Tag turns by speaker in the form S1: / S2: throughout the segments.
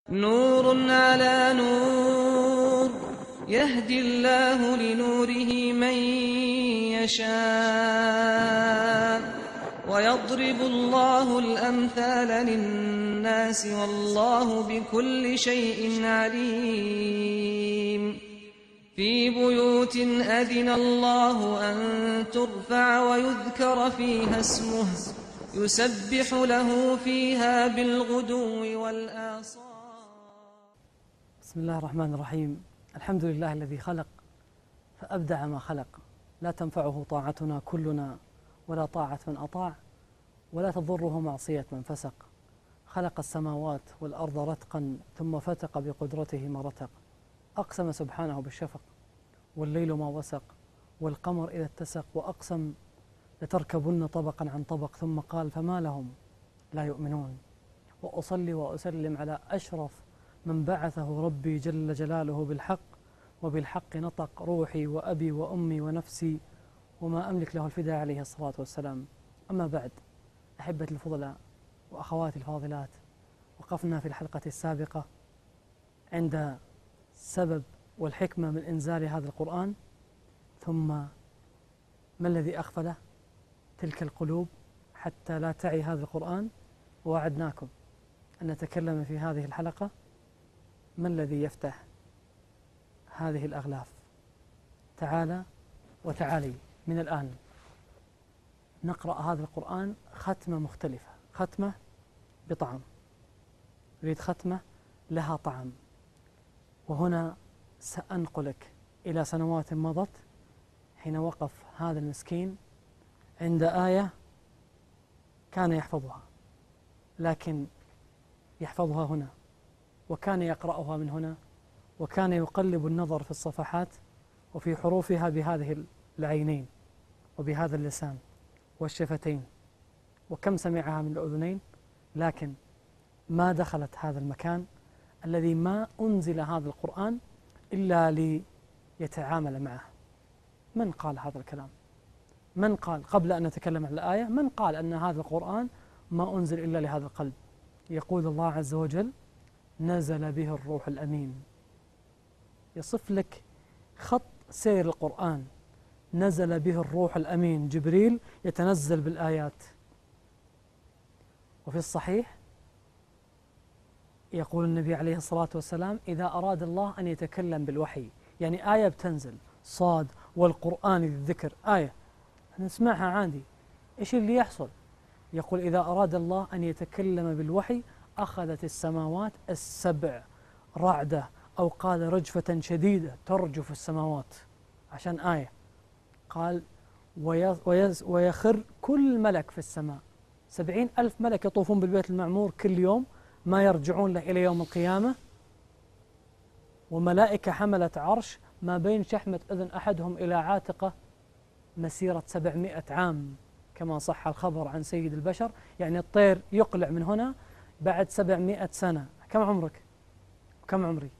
S1: نور على نور يهدي الله لنوره من يشاء ويضرب الله الأمثال للناس والله بكل شيء عليم. في بيوت أذن الله أن ترفع ويذكر فيها اسمه يسبح له فيها بالغدو والآصال.
S2: بسم الله الرحمن الرحيم. الحمد لله الذي خلق فأبدع ما خلق، لا تنفعه طاعتنا كلنا ولا طاعة من أطاع، ولا تضره معصية من فسق. خلق السماوات والأرض رتقا ثم فتق بقدرته ما رتق. أقسم سبحانه بالشفق والليل ما وسق والقمر إذا اتسق، وأقسم لتركبن طبقا عن طبق، ثم قال فما لهم لا يؤمنون. وأصلي وأسلم على أشرف من بعثه ربي جل جلاله بالحق، وبالحق نطق روحي وأبي وأمي ونفسي وما أملك له الفداء عليه الصلاة والسلام. أما بعد، أحبتي الفضلاء وأخواتي الفاضلات، وقفنا في الحلقة السابقة عند سبب والحكمة من إنزال هذا القرآن، ثم ما الذي أغفله تلك القلوب حتى لا تعي هذا القرآن. ووعدناكم أن نتكلم في هذه الحلقة ما الذي يفتح هذه الأغلاف. تعالى وتعالي من الآن نقرأ هذا القرآن ختمة مختلفة، ختمة بطعم، نريد ختمة لها طعم. وهنا سأنقلك إلى سنوات مضت، حين وقف هذا المسكين عند آية كان يحفظها، لكن يحفظها هنا، وكان يقرأها من هنا، وكان يقلب النظر في الصفحات وفي حروفها بهذه العينين وبهذا اللسان والشفتين، وكم سمعها من الأذنين، لكن ما دخلت هذا المكان الذي ما أنزل هذا القرآن إلا ليتعامل معه. من قال هذا الكلام؟ من قال قبل أن نتكلم عن الآية، من قال أن هذا القرآن ما أنزل إلا لهذا القلب؟ يقول الله عز وجل نزل به الروح الأمين. يصف لك خط سير القرآن، نزل به الروح الأمين، جبريل يتنزل بالآيات. وفي الصحيح يقول النبي عليه الصلاة والسلام إذا أراد الله أن يتكلم بالوحي، يعني آية بتنزل صاد والقرآن ذي الذكر، آية نسمعها عادي، إيش اللي يحصل؟ يقول إذا أراد الله أن يتكلم بالوحي أخذت السماوات السبع رعدة، أو قال رجفة شديدة ترجف السماوات عشان آية. قال ويخر كل ملك في السماء، 70,000 ملك يطوفون بالبيت المعمور كل يوم ما يرجعون له إلى يوم القيامة، وملائكة حملة عرش ما بين شحمة أذن أحدهم إلى عاتقه مسيرة 700 عام، كما صح الخبر عن سيد البشر. يعني الطير يقلع من هنا بعد 700 سنة. كم عمرك؟ كم عمري؟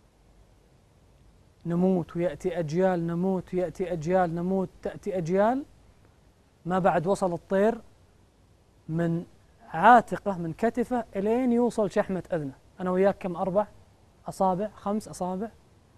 S2: نموت ويأتي أجيال، نموت ويأتي أجيال، نموت تأتي أجيال، ما بعد وصل الطير من عاتقه من كتفه إلين يوصل شحمة أذنه. أنا وياك كم؟ 4 أصابع، 5 أصابع.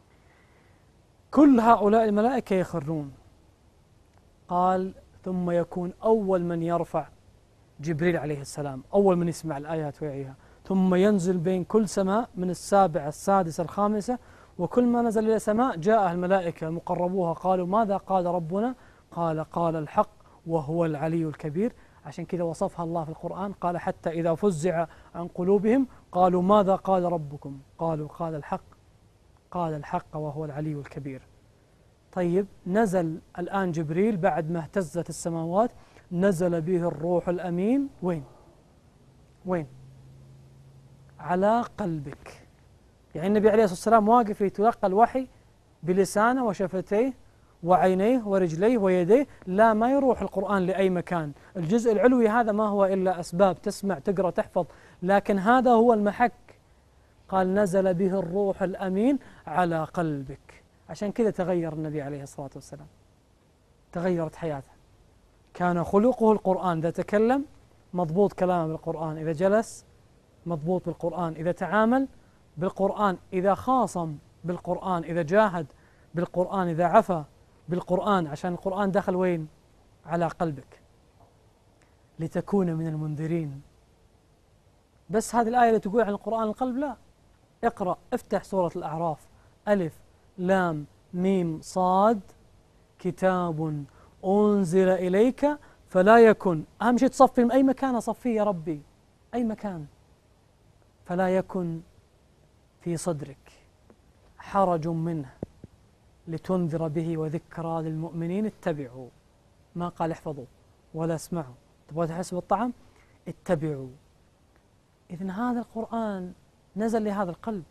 S2: كل هؤلاء الملائكة يخرون. قال ثم يكون أول من يرفع جبريل عليه السلام، أول من يسمع الآيات ويعيها، ثم ينزل بين كل سماء من السابعة السادسة الخامسة، وكل ما نزل إلى سماء جاء الملائكة مقربوها قالوا ماذا قال ربنا؟ قال الحق وهو العلي الكبير. عشان كذا وصفها الله في القرآن، قال حتى إذا فزع عن قلوبهم قالوا ماذا قال ربكم؟ قالوا قال الحق وهو العلي الكبير. طيب نزل الآن جبريل بعد ما اهتزت السماوات، نزل به الروح الأمين. وين؟ على قلبك. يعني النبي عليه الصلاة والسلام واقف يتلقى الوحي بلسانه وشفتيه وعينيه ورجليه ويديه، لا ما يروح القرآن لأي مكان. الجزء العلوي هذا ما هو إلا أسباب، تسمع تقرأ تحفظ، لكن هذا هو المحك. قال نزل به الروح الأمين على قلبك. عشان كذا تغير النبي عليه الصلاة والسلام، تغيرت حياته. كان خلقه القرآن، إذا تكلم مضبوط كلامه بالقرآن، إذا جلس مضبوط بالقرآن، إذا تعامل بالقرآن، إذا خاصم بالقرآن، إذا جاهد بالقرآن، إذا عفا بالقرآن، عشان القرآن دخل وين؟ على قلبك، لتكون من المنذرين. بس هذه الآية اللي تقول عن القرآن القلب؟ لا. اقرأ، افتح سورة الأعراف، ألف لام ميم صاد، كتاب أنزل إليك فلا يكن، أهم شيء تصفي من أي مكان، أصفيه يا ربي أي مكان، فلا يكن في صدرك حرج منه لتنذر به وذكرى للمؤمنين. اتبعوا، ما قال احفظوا ولا اسمعوا. تبغى تحس بالطعم؟ اتبعوا. إذن هذا القرآن نزل لهذا القلب.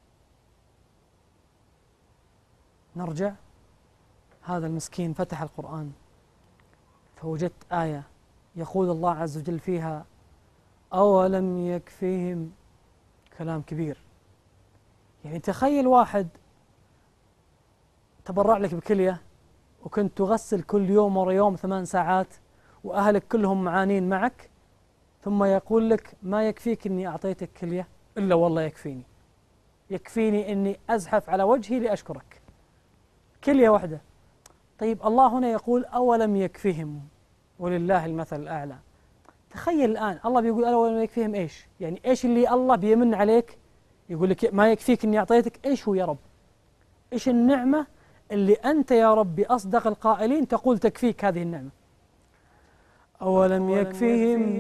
S2: نرجع، هذا المسكين فتح القرآن فوجدت آية يقول الله عز وجل فيها: أولم يكفيهم. كلام كبير. يعني تخيل واحد تبرع لك بكلية وكنت تغسل كل يوم ورا يوم 8 ساعات وأهلك كلهم معانين معك، ثم يقول لك: ما يكفيك أني أعطيتك كلية؟ إلا والله يكفيني، يكفيني أني أزحف على وجهي لأشكرك، كلية واحدة. طيب الله هنا يقول أولم يكفيهم، ولله المثل الأعلى. تخيل الآن الله بيقول أولم يكفيهم إيش؟ يعني إيش اللي الله بيمن عليك يقول لك ما يكفيك أني أعطيتك؟ إيش هو يا رب؟ إيش النعمة اللي أنت يا رب بأصدق القائلين تقول تكفيك هذه النعمة؟ أولم يكفيهم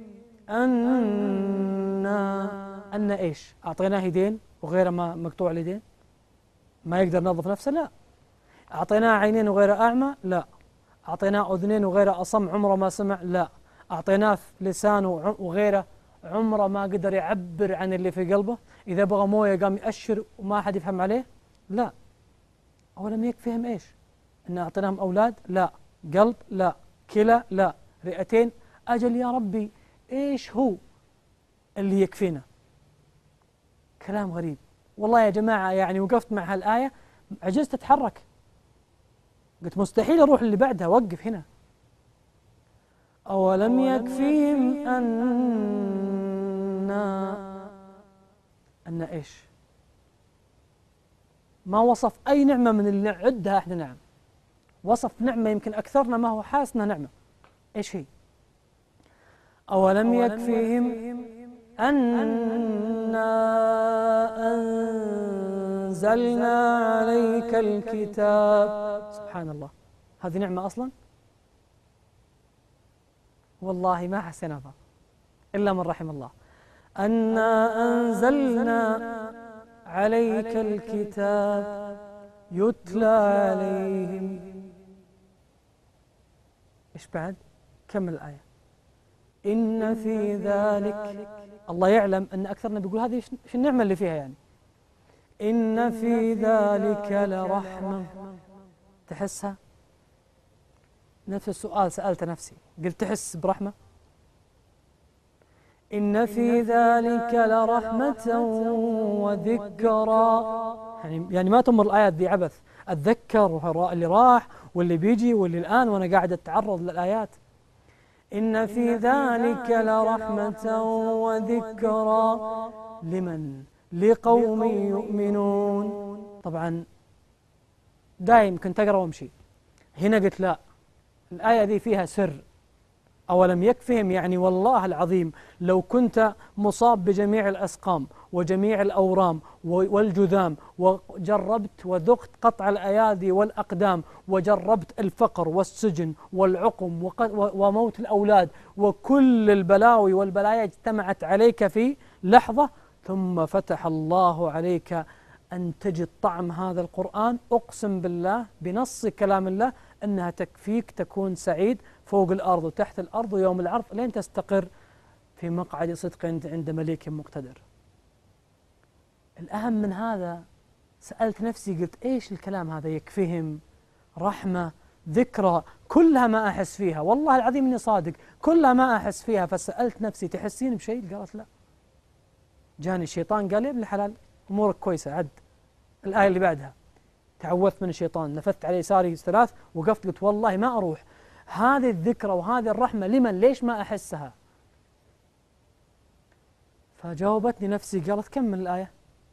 S2: أن إيش؟ أعطيناه يدين وغيره ما مقطوع اليدين ما يقدر ينظف نفسه؟ لا. أعطيناه عينين وغيره أعمى؟ لا. أعطيناه أذنين وغيره أصم عمره ما سمع؟ لا. أعطيناه لسان وغيره عمره ما قدر يعبر عن اللي في قلبه، إذا بغى مويه قام يأشر وما أحد يفهم عليه؟ لا. أولم يكفيهم إيش؟ إن أعطيناهم أولاد؟ لا. قلب؟ لا. كلى؟ لا. رئتين؟ أجل يا ربي إيش هو اللي يكفينا؟ كلام غريب والله يا جماعة. يعني وقفت مع هالآية عجزت أتحرك، قلت مستحيل أروح اللي بعدها، وقف هنا. أولم يكفيهم أن إيش؟ ما وصف أي نعمة من اللي نعدها إحنا نعم، وصف نعمة يمكن أكثرنا ما هو حاسنا نعمة. إيش هي؟ أولم يكفيهم أنا أنزلنا عليك الكتاب. سبحان الله، هذه نعمة أصلا؟ والله ما حسنها إلا من رحم الله. أنا أنزلنا عليك الكتاب يتلى عليهم. إيش بعد؟ كمل الآية. إن في ذلك، الله يعلم أن أكثرنا بيقول هذه إيش النعمة اللي فيها يعني. إن في ذلك لرحمة. تحسها؟ نفس السؤال سألت نفسي، قلت تحس برحمة؟ إن في ذلك لرحمة وذكرى. يعني ما تمر الآيات ذي عبث، أتذكر اللي راح واللي بيجي واللي الآن وأنا قاعد أتعرض للآيات. إن في ذلك لرحمة وذكرى لمن؟ لقوم يؤمنون. طبعا دايم كنت أقرأ وامشي، هنا قلت لا، الآية ذي فيها سر. أولم يكفهم، يعني والله العظيم لو كنت مصاب بجميع الأسقام وجميع الأورام والجذام وجربت وذقت قطع الأيادي والأقدام وجربت الفقر والسجن والعقم وموت الأولاد وكل البلاوي والبلايا اجتمعت عليك في لحظة، ثم فتح الله عليك أن تجد طعم هذا القرآن، أقسم بالله بنص كلام الله أنها تكفيك تكون سعيد فوق الأرض وتحت الأرض ويوم العرض لين تستقر في مقعد صدق عند مليك مقتدر. الأهم من هذا سألت نفسي قلت إيش الكلام هذا؟ يكفيهم، رحمة، ذكرى، كلها ما أحس فيها، والله العظيم إني صادق كلها ما أحس فيها. فسألت نفسي تحسين بشيء؟ قالت لا. جاني الشيطان قال يا ابن الحلال أمورك كويسة، عد الآية اللي بعدها. تعوذت من الشيطان، نفثت على يساري 3 وقفت قلت والله ما أروح. هذه الذكرى وهذه الرحمة لمن؟ ليش ما أحسها؟ فجاوبتني نفسي قالت كمل الآية.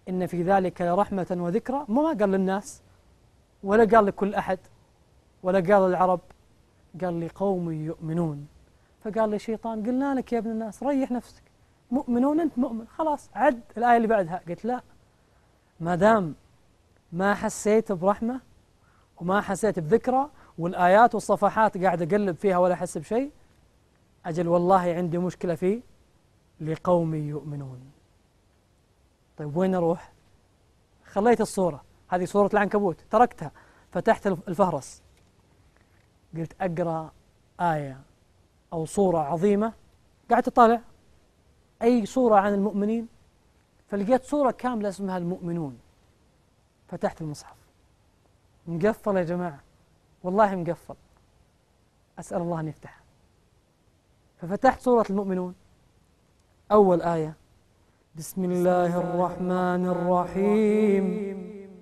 S2: إن في ذلك لرحمة وذكرى، ما قال للناس ولا قال لكل أحد ولا قال للعرب، قال لقوم يؤمنون. فقال لي الشيطان قلنا لك يا ابن الناس ريح نفسك، مؤمنون أنت مؤمن خلاص، عد الآية اللي بعدها. قلت لا، ما دام ما حسيت برحمة وما حسيت بذكرى والآيات والصفحات قاعد أقلب فيها ولا أحس بشيء، أجل والله عندي مشكلة فيه لقوم يؤمنون. طيب وين أروح؟ خليت الصورة هذه صورة العنكبوت تركتها، فتحت الفهرس، قلت أقرأ آية أو صورة عظيمة، قاعد أطالع أي صورة عن المؤمنين، فلقيت صورة كاملة اسمها المؤمنون. فتحت المصحف، مقفل يا جماعة، والله مقفل، أسأل الله أن يفتح. ففتحت سورة المؤمنون، أول آية بسم الله الرحمن الرحيم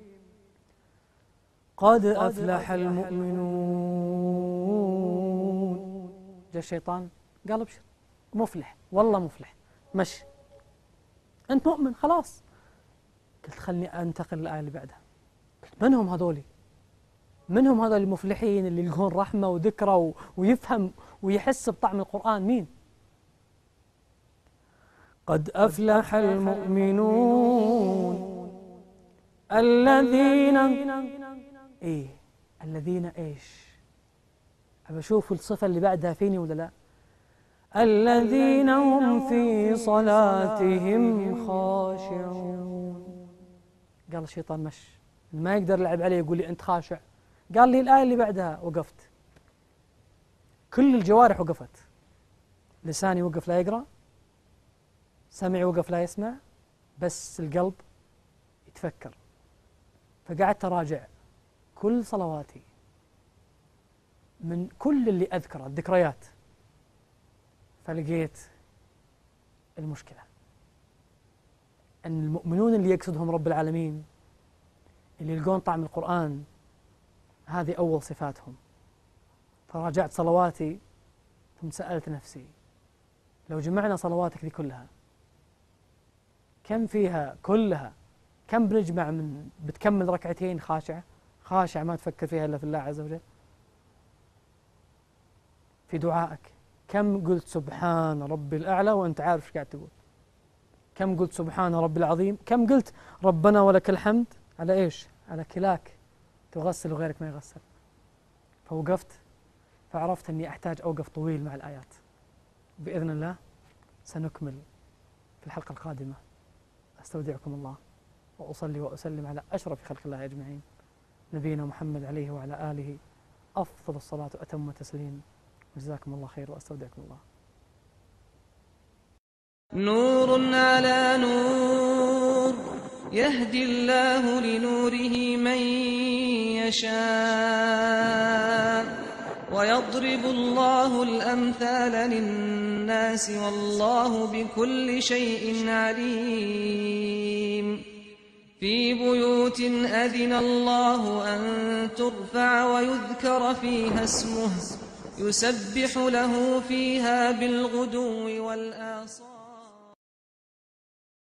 S2: قد أفلح المؤمنون. جاء الشيطان قال ابشر، مفلح والله مفلح، مشي أنت مؤمن خلاص. قلت خلني أنتقل للآية اللي بعدها. قلت من هم هذولي؟ من هم هذول المفلحين اللي يلقون رحمة وذكرى ويفهم ويحس بطعم القرآن؟ مين؟ قد أفلح المؤمنون الذين الذين إيش؟ أبى أشوف الصفة اللي بعدها فيني ولا لا. الذين هم في صلاتهم خاشعون. قال الشيطان مش ما يقدر يلعب عليه يقول لي أنت خاشع. قال لي الآية اللي بعدها، وقفت، كل الجوارح وقفت، لساني وقف لا يقرأ، سمعي وقف لا يسمع، بس القلب يتفكر. فقعدت أراجع كل صلواتي من كل اللي أذكره الذكريات، فلقيت المشكلة أن المؤمنون اللي يقصدهم رب العالمين اللي يلقون طعم القرآن هذه أول صفاتهم. فراجعت صلواتي ثم سألت نفسي لو جمعنا صلواتك دي كلها كم فيها كلها، كم بنجمع من بتكمل ركعتين خاشع ما تفكر فيها إلا في الله عز وجل؟ في دعائك كم قلت سبحان ربي الأعلى وأنت عارف ايش قاعد تقول؟ كم قلت سبحان ربي العظيم؟ كم قلت ربنا ولك الحمد؟ على إيش؟ على كلاك تغسل وغيرك ما يغسل. فوقفت، فعرفت أني أحتاج أوقف طويل مع الآيات. بإذن الله سنكمل في الحلقة القادمة. أستودعكم الله وأصلي وأسلم على أشرف خلق الله أجمعين، نبينا محمد عليه وعلى آله أفضل الصلاة وأتم التسليم. جزاكم الله خير وأستودعكم الله.
S1: نور على نور يهدي الله لنوره من يشاء ويضرب الله الأمثال للناس والله بكل شيء عليم. في بيوت أذن الله أن ترفع ويذكر فيها اسمه يسبح له فيها بالغدو والآصال.